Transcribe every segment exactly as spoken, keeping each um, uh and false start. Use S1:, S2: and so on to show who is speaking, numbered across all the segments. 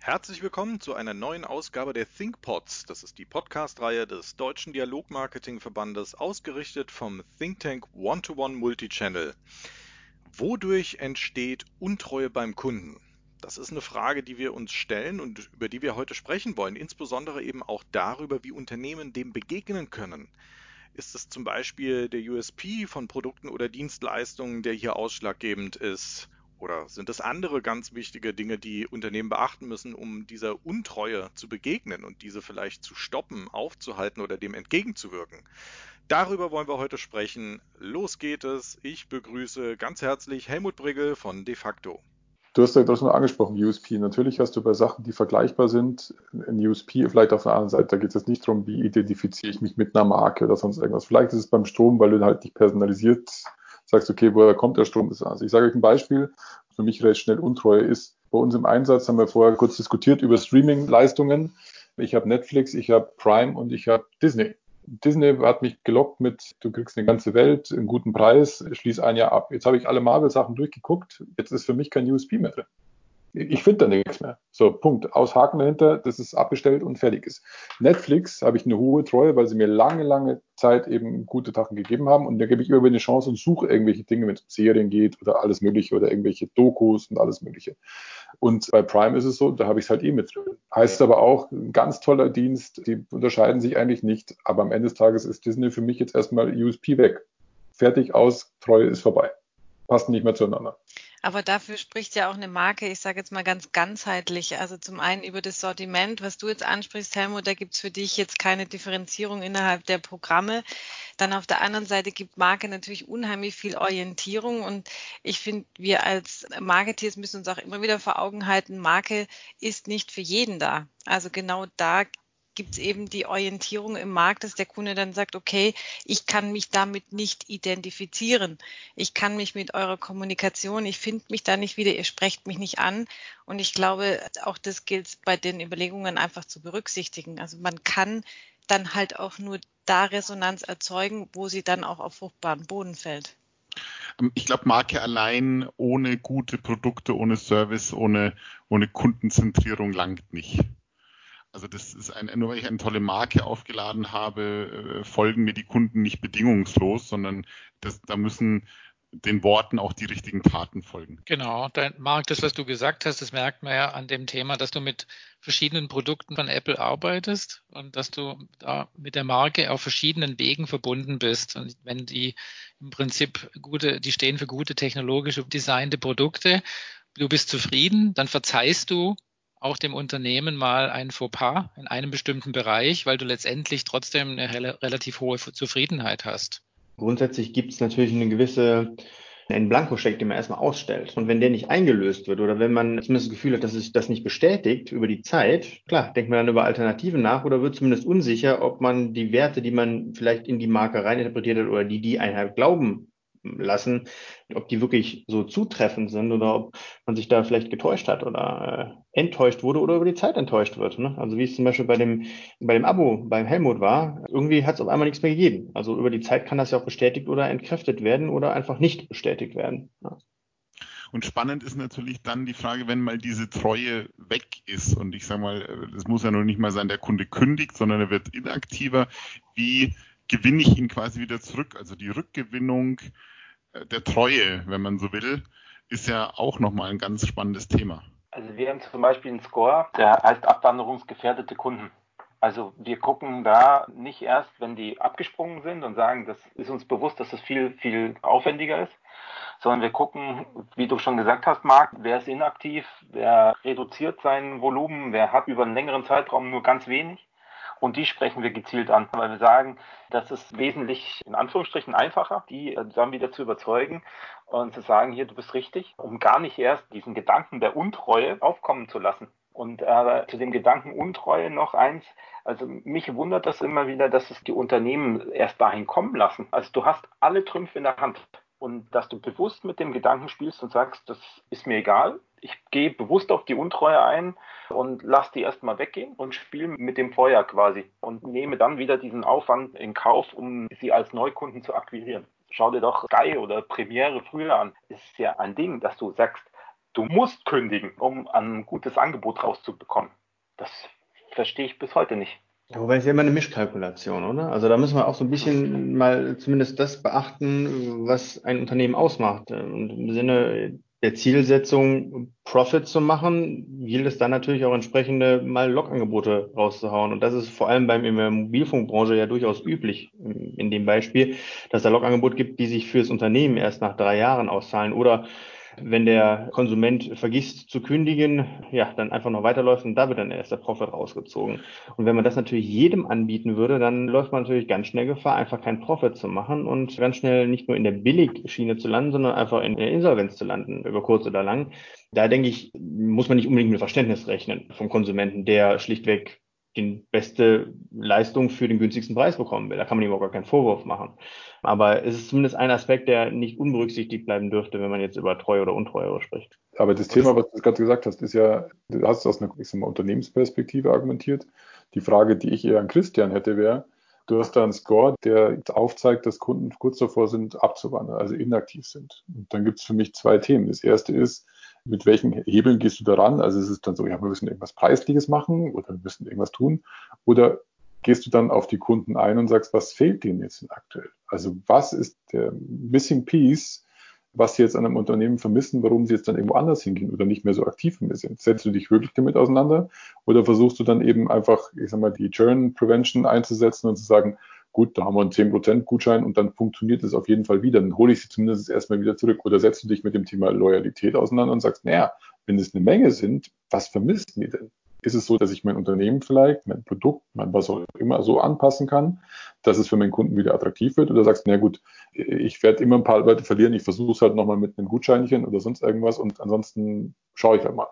S1: Herzlich willkommen zu einer neuen Ausgabe der ThinkPods. Das ist die Podcast-Reihe des Deutschen Dialogmarketing-Verbandes, ausgerichtet vom Think Tank One-to-One Multichannel. Wodurch entsteht Untreue beim Kunden? Das ist eine Frage, die wir uns stellen und über die wir heute sprechen wollen, insbesondere eben auch darüber, wie Unternehmen dem begegnen können. Ist es zum Beispiel der U S P von Produkten oder Dienstleistungen, der hier ausschlaggebend ist? Oder sind es andere ganz wichtige Dinge, die Unternehmen beachten müssen, um dieser Untreue zu begegnen und diese vielleicht zu stoppen, aufzuhalten oder dem entgegenzuwirken? Darüber wollen wir heute sprechen. Los geht es. Ich begrüße ganz herzlich Helmut Brigge von De facto.
S2: Du hast ja das mal angesprochen, U S P. Natürlich hast du bei Sachen, die vergleichbar sind, ein U S P, vielleicht auf der anderen Seite, da geht es jetzt nicht darum, wie identifiziere ich mich mit einer Marke oder sonst irgendwas. Vielleicht ist es beim Strom, weil du halt nicht personalisiert sagst, okay, woher kommt der Strom? Also ich sage euch ein Beispiel, für mich recht schnell Untreue ist. Bei uns im Einsatz haben wir vorher kurz diskutiert über Streaming-Leistungen. Ich habe Netflix, ich habe Prime und ich habe Disney. Disney hat mich gelockt mit, du kriegst eine ganze Welt, einen guten Preis, schließ ein Jahr ab. Jetzt habe ich alle Marvel-Sachen durchgeguckt, jetzt ist für mich kein U S P mehr drin. Ich finde da nichts mehr. So, Punkt. Aushaken dahinter, dass es abbestellt und fertig ist. Netflix habe ich eine hohe Treue, weil sie mir lange, lange Zeit eben gute Sachen gegeben haben und da gebe ich immer wieder eine Chance und suche irgendwelche Dinge, wenn es um Serien geht oder alles Mögliche oder irgendwelche Dokus und alles Mögliche. Und bei Prime ist es so, da habe ich es halt eh mit drin. Heißt aber auch, ein ganz toller Dienst, die unterscheiden sich eigentlich nicht, aber am Ende des Tages ist Disney für mich jetzt erstmal U S P weg. Fertig, aus, Treue ist vorbei. Passen nicht mehr zueinander.
S3: Aber dafür spricht ja auch eine Marke, ich sage jetzt mal ganz ganzheitlich. Also zum einen über das Sortiment, was du jetzt ansprichst, Helmut, da gibt es für dich jetzt keine Differenzierung innerhalb der Programme. Dann auf der anderen Seite gibt Marke natürlich unheimlich viel Orientierung und ich finde, wir als Marketeers müssen uns auch immer wieder vor Augen halten, Marke ist nicht für jeden da. Also genau da gibt es eben die Orientierung im Markt, dass der Kunde dann sagt, okay, ich kann mich damit nicht identifizieren. Ich kann mich mit eurer Kommunikation, ich finde mich da nicht wieder, ihr sprecht mich nicht an. Und ich glaube, auch das gilt bei den Überlegungen einfach zu berücksichtigen. Also man kann dann halt auch nur da Resonanz erzeugen, wo sie dann auch auf fruchtbaren Boden fällt.
S4: Ich glaube, Marke allein ohne gute Produkte, ohne Service, ohne, ohne Kundenzentrierung langt nicht. Also das ist ein, nur weil ich eine tolle Marke aufgeladen habe, folgen mir die Kunden nicht bedingungslos, sondern das, da müssen den Worten auch die richtigen Taten folgen.
S5: Genau, dein, Marc, das, was du gesagt hast, das merkt man ja an dem Thema, dass du mit verschiedenen Produkten von Apple arbeitest und dass du da mit der Marke auf verschiedenen Wegen verbunden bist. Und wenn die im Prinzip gute, die stehen für gute technologische designte Produkte, du bist zufrieden, dann verzeihst du auch dem Unternehmen mal ein Fauxpas in einem bestimmten Bereich, weil du letztendlich trotzdem eine rel- relativ hohe Zufriedenheit hast.
S6: Grundsätzlich gibt es natürlich eine gewisse, einen Blankoscheck, den man erstmal ausstellt. Und wenn der nicht eingelöst wird oder wenn man zumindest das Gefühl hat, dass sich das nicht bestätigt über die Zeit, klar, denkt man dann über Alternativen nach oder wird zumindest unsicher, ob man die Werte, die man vielleicht in die Marke reininterpretiert hat oder die die einen halt glauben lassen, ob die wirklich so zutreffend sind oder ob man sich da vielleicht getäuscht hat oder äh, enttäuscht wurde oder über die Zeit enttäuscht wird. Ne? Also wie es zum Beispiel bei dem, bei dem Abo beim Helmut war, irgendwie hat es auf einmal nichts mehr gegeben. Also über die Zeit kann das ja auch bestätigt oder entkräftet werden oder einfach nicht bestätigt werden. Ja.
S4: Und spannend ist natürlich dann die Frage, wenn mal diese Treue weg ist und ich sage mal, es muss ja noch nicht mal sein, der Kunde kündigt, sondern er wird inaktiver. Wie gewinne ich ihn quasi wieder zurück? Also die Rückgewinnung der Treue, wenn man so will, ist ja auch nochmal ein ganz spannendes Thema.
S7: Also wir haben zum Beispiel einen Score, der heißt abwanderungsgefährdete Kunden. Also wir gucken da nicht erst, wenn die abgesprungen sind und sagen, das ist uns bewusst, dass das viel, viel aufwendiger ist, sondern wir gucken, wie du schon gesagt hast, Marc, wer ist inaktiv, wer reduziert sein Volumen, wer hat über einen längeren Zeitraum nur ganz wenig. Und die sprechen wir gezielt an, weil wir sagen, das ist wesentlich in Anführungsstrichen einfacher, die dann wieder zu überzeugen und zu sagen, hier, du bist richtig, um gar nicht erst diesen Gedanken der Untreue aufkommen zu lassen. Und äh, zu dem Gedanken Untreue noch eins, also mich wundert das immer wieder, dass es die Unternehmen erst dahin kommen lassen. Also du hast alle Trümpfe in der Hand. Und dass du bewusst mit dem Gedanken spielst und sagst, das ist mir egal, ich gehe bewusst auf die Untreue ein und lass die erstmal weggehen und spiele mit dem Feuer quasi und nehme dann wieder diesen Aufwand in Kauf, um sie als Neukunden zu akquirieren. Schau dir doch Sky oder Premiere früher an. Es ist ja ein Ding, dass du sagst, du musst kündigen, um ein gutes Angebot rauszubekommen. Das verstehe ich bis heute nicht.
S6: Ja, wobei es ja immer eine Mischkalkulation, oder? Also da müssen wir auch so ein bisschen mal zumindest das beachten, was ein Unternehmen ausmacht. Und im Sinne der Zielsetzung, Profit zu machen, gilt es dann natürlich auch entsprechende mal Log-Angebote rauszuhauen. Und das ist vor allem beim in der Mobilfunkbranche ja durchaus üblich in dem Beispiel, dass es da Log-Angebote gibt, die sich fürs Unternehmen erst nach drei Jahren auszahlen oder wenn der Konsument vergisst zu kündigen, ja, dann einfach noch weiterläuft und da wird dann erst der Profit rausgezogen. Und wenn man das natürlich jedem anbieten würde, dann läuft man natürlich ganz schnell Gefahr, einfach keinen Profit zu machen und ganz schnell nicht nur in der Billigschiene zu landen, sondern einfach in der Insolvenz zu landen, über kurz oder lang. Da denke ich, muss man nicht unbedingt mit Verständnis rechnen vom Konsumenten, der schlichtweg die beste Leistung für den günstigsten Preis bekommen will. Da kann man ihm auch gar keinen Vorwurf machen. Aber es ist zumindest ein Aspekt, der nicht unberücksichtigt bleiben dürfte, wenn man jetzt über Treue oder Untreue spricht.
S2: Aber das Thema, was du gerade gesagt hast, ist ja, du hast es aus einer, ich sag mal, Unternehmensperspektive argumentiert. Die Frage, die ich eher an Christian hätte, wäre, du hast da einen Score, der aufzeigt, dass Kunden kurz davor sind, abzuwandern, also inaktiv sind. Und dann gibt es für mich zwei Themen. Das erste ist, mit welchen Hebeln gehst du daran? Also ist es dann so, ja, wir müssen irgendwas Preisliches machen oder wir müssen irgendwas tun? Oder gehst du dann auf die Kunden ein und sagst, was fehlt denen jetzt aktuell? Also was ist der Missing Piece, was sie jetzt an einem Unternehmen vermissen, warum sie jetzt dann irgendwo anders hingehen oder nicht mehr so aktiv mehr sind? Setzt du dich wirklich damit auseinander oder versuchst du dann eben einfach, ich sag mal, die Churn Prevention einzusetzen und zu sagen, gut, da haben wir einen zehn Prozent Gutschein und dann funktioniert es auf jeden Fall wieder. Dann hole ich sie zumindest erstmal wieder zurück. Oder setzt du dich mit dem Thema Loyalität auseinander und sagst, naja, wenn es eine Menge sind, was vermissen die denn? Ist es so, dass ich mein Unternehmen vielleicht, mein Produkt, mein was auch immer so anpassen kann, dass es für meinen Kunden wieder attraktiv wird? Oder sagst du, na gut, ich werde immer ein paar Leute verlieren, ich versuche es halt nochmal mit einem Gutscheinchen oder sonst irgendwas und ansonsten schaue ich halt mal.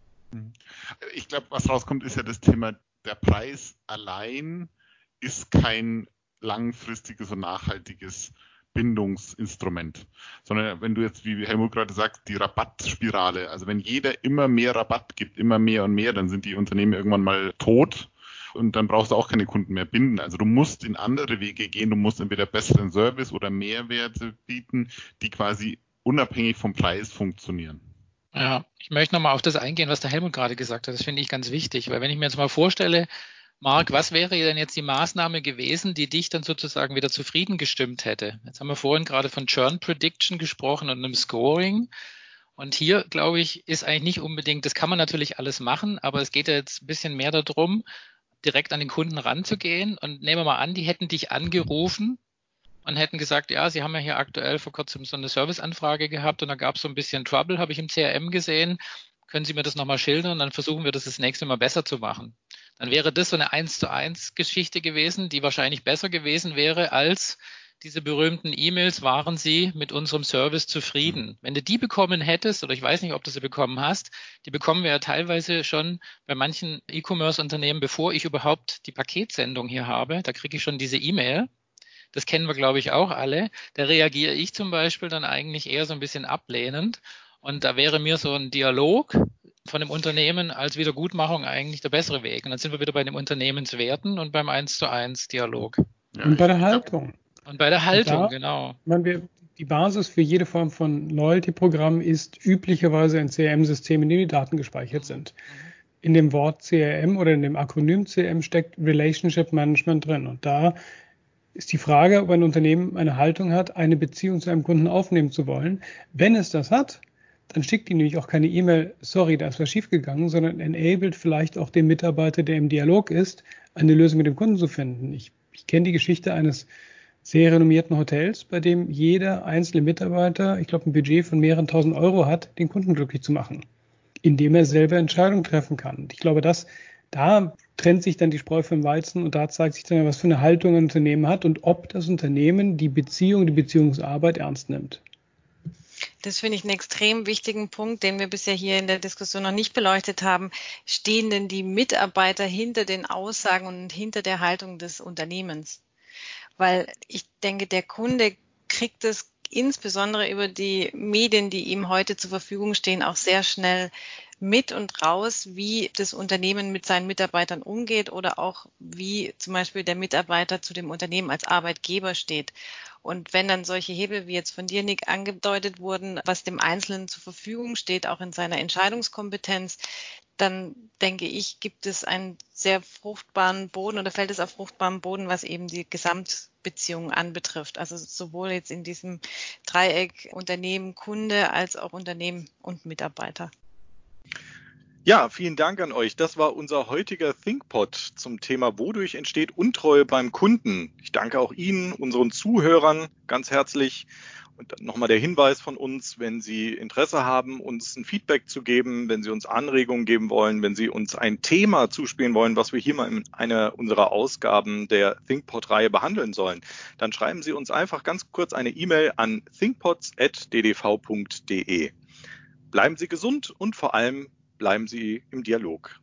S4: Ich glaube, was rauskommt, ist ja das Thema, der Preis allein ist kein langfristiges und nachhaltiges Bindungsinstrument, sondern wenn du jetzt, wie Helmut gerade sagt, die Rabattspirale, also wenn jeder immer mehr Rabatt gibt, immer mehr und mehr, dann sind die Unternehmen irgendwann mal tot und dann brauchst du auch keine Kunden mehr binden. Also du musst in andere Wege gehen, du musst entweder besseren Service oder Mehrwerte bieten, die quasi unabhängig vom Preis funktionieren.
S5: Ja, ich möchte nochmal auf das eingehen, was der Helmut gerade gesagt hat. Das finde ich ganz wichtig, weil wenn ich mir jetzt mal vorstelle, Marc, was wäre denn jetzt die Maßnahme gewesen, die dich dann sozusagen wieder zufrieden gestimmt hätte? Jetzt haben wir vorhin gerade von Churn Prediction gesprochen und einem Scoring. Und hier, glaube ich, ist eigentlich nicht unbedingt, das kann man natürlich alles machen, aber es geht ja jetzt ein bisschen mehr darum, direkt an den Kunden ranzugehen. Und nehmen wir mal an, die hätten dich angerufen und hätten gesagt, ja, Sie haben ja hier aktuell vor kurzem so eine Serviceanfrage gehabt und da gab es so ein bisschen Trouble, habe ich im C R M gesehen. Können Sie mir das nochmal schildern? Dann versuchen wir das das nächste Mal besser zu machen. Dann wäre das so eine eins zu eins Geschichte gewesen, die wahrscheinlich besser gewesen wäre als diese berühmten E-Mails, waren Sie mit unserem Service zufrieden? Wenn du die bekommen hättest, oder ich weiß nicht, ob du sie bekommen hast, die bekommen wir ja teilweise schon bei manchen E-Commerce-Unternehmen, bevor ich überhaupt die Paketsendung hier habe. Da kriege ich schon diese E-Mail. Das kennen wir, glaube ich, auch alle. Da reagiere ich zum Beispiel dann eigentlich eher so ein bisschen ablehnend. Und da wäre mir so ein Dialog von dem Unternehmen als Wiedergutmachung eigentlich der bessere Weg. Und dann sind wir wieder bei den Unternehmenswerten und beim eins zu eins Dialog.
S8: Ja, und bei der Haltung.
S5: Und bei der Haltung,
S8: da,
S5: genau.
S8: Man, wir, die Basis für jede Form von Loyalty-Programm ist üblicherweise ein C R M-System, in dem die Daten gespeichert sind. In dem Wort C R M oder in dem Akronym C R M steckt Relationship Management drin. Und da ist die Frage, ob ein Unternehmen eine Haltung hat, eine Beziehung zu einem Kunden aufnehmen zu wollen. Wenn es das hat, dann schickt ihm nämlich auch keine E-Mail, sorry, da ist was schiefgegangen, sondern enabled vielleicht auch den Mitarbeiter, der im Dialog ist, eine Lösung mit dem Kunden zu finden. Ich, ich kenne die Geschichte eines sehr renommierten Hotels, bei dem jeder einzelne Mitarbeiter, ich glaube, ein Budget von mehreren tausend Euro hat, den Kunden glücklich zu machen, indem er selber Entscheidungen treffen kann. Und ich glaube, dass da trennt sich dann die Spreu vom Weizen und da zeigt sich dann, was für eine Haltung ein Unternehmen hat und ob das Unternehmen die Beziehung, die Beziehungsarbeit ernst nimmt.
S3: Das finde ich einen extrem wichtigen Punkt, den wir bisher hier in der Diskussion noch nicht beleuchtet haben. Stehen denn die Mitarbeiter hinter den Aussagen und hinter der Haltung des Unternehmens? Weil ich denke, der Kunde kriegt es insbesondere über die Medien, die ihm heute zur Verfügung stehen, auch sehr schnell mit und raus, wie das Unternehmen mit seinen Mitarbeitern umgeht oder auch wie zum Beispiel der Mitarbeiter zu dem Unternehmen als Arbeitgeber steht. Und wenn dann solche Hebel wie jetzt von dir, Nick, angedeutet wurden, was dem Einzelnen zur Verfügung steht, auch in seiner Entscheidungskompetenz, dann denke ich, gibt es einen sehr fruchtbaren Boden oder fällt es auf fruchtbaren Boden, was eben die Gesamtbeziehungen anbetrifft. Also sowohl jetzt in diesem Dreieck Unternehmen, Kunde als auch Unternehmen und Mitarbeiter.
S1: Ja, vielen Dank an euch. Das war unser heutiger ThinkPod zum Thema, wodurch entsteht Untreue beim Kunden. Ich danke auch Ihnen, unseren Zuhörern, ganz herzlich. Und dann nochmal der Hinweis von uns, wenn Sie Interesse haben, uns ein Feedback zu geben, wenn Sie uns Anregungen geben wollen, wenn Sie uns ein Thema zuspielen wollen, was wir hier mal in einer unserer Ausgaben der ThinkPod-Reihe behandeln sollen, dann schreiben Sie uns einfach ganz kurz eine E-Mail an thinkpods at d d v punkt d e. Bleiben Sie gesund und vor allem bleiben Sie im Dialog.